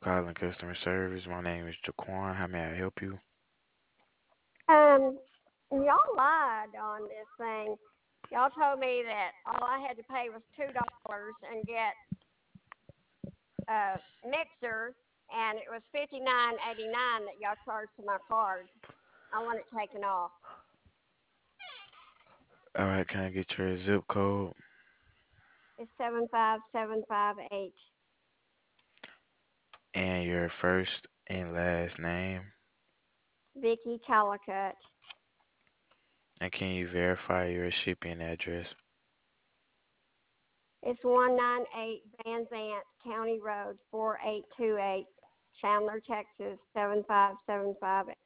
calling customer service. My name is Jaquan. How may I help you? Um, y'all lied on this thing. Y'all told me that all I had to pay was $2 and get a mixer, and it was $59.89 that y'all charged to my card. I want it taken off. All right, can I get your zip code It's 75758. and your first and last name? Vicky Calicut. And can you verify your shipping address? It's 198 Van Zant County Road, 4828, Chandler, Texas 75758.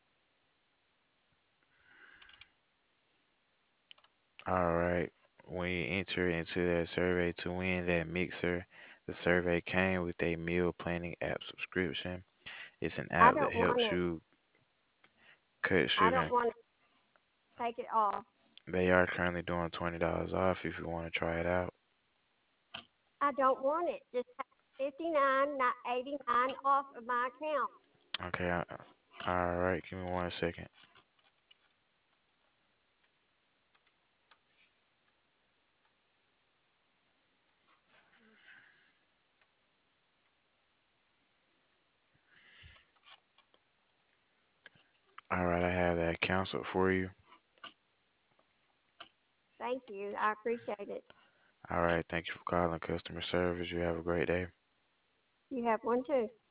All right. When you enter into that survey to win that mixer, the survey came with a meal planning app subscription. It's an I app that don't want helps it. you cut I sugar. don't want to take it off. They are currently doing $20 off if you want to try it out. I don't want it. Just take 59, not 89 off of my account. Okay. All right. Give me 1 second. All right. I have that canceled for you. Thank you. I appreciate it. All right. Thank you for calling customer service. You have a great day. You have one too.